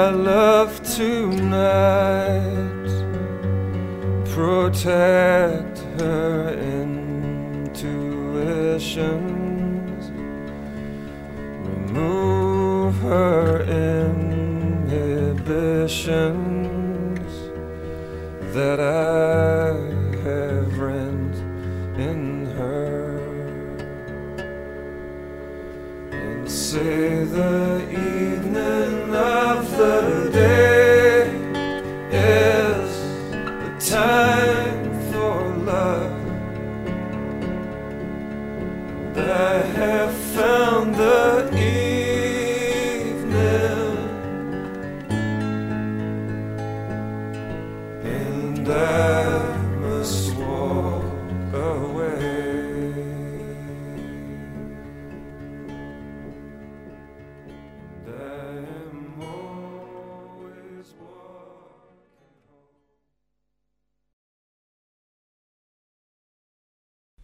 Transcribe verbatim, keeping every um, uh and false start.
my love tonight, protect her intuitions, remove her inhibitions that I have rent in her, and say the evening of the day is the time for love. And I have found the evening, and I